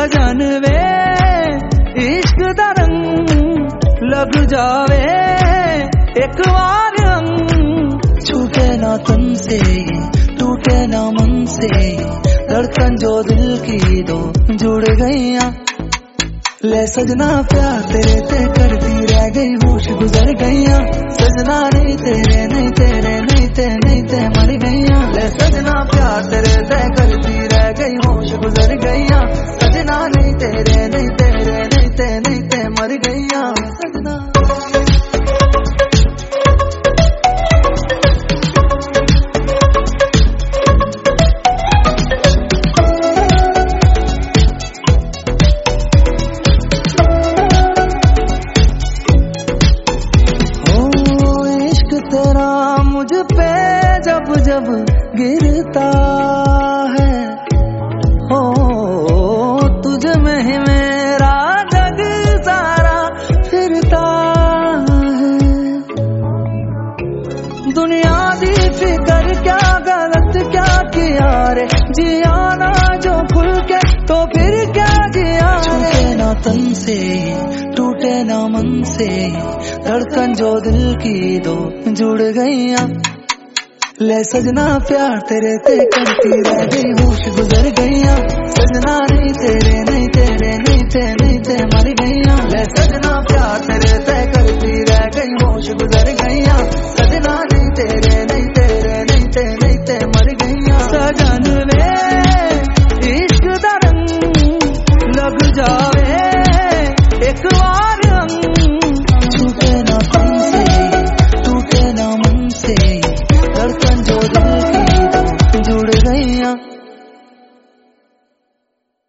सजन वे इश्क दा रंग लग जावे एक बार अंग। छूटे ना तन से टूटे ना मन से धड़कन जो दिल की दो जुड़ गईया। ले सजना प्यार तेरे ते करती रह गई होश गुजर गईया। सजना नहीं तेरे नहीं तेरे नहीं ते नहीं ते मर गईया। ले सजना प्यार तेरे ते करती रह गई होश गुजर गईया। सजना नहीं तेरे नहीं तेरे नहीं ते नहीं ते मर गईया। सजना मुझ पे जब जब गिरता है हो तुझ में ही मेरा जग सारा फिरता है। दुनिया दी फिकर क्या गलत क्या किया रे जिया ना जो खुल के तो फिर क्या जिया। छूटे ना तन से टूटे ना मन से धड़कन जो दिल की दो जुड़ गईया। ले सजना प्यार तेरे ते करती रह गई होश गुजर गईया। सजना नहीं तेरे नहीं तेरे नहीं ते नहीं ते मर गईया। ले सजना प्यार तेरे ते करती रह गई होश गुजर गईया। सजना नहीं तेरे नहीं तेरे नहीं ते नहीं ते मर गईया। सजन वे इश्क दा रंग लग जावे एक बार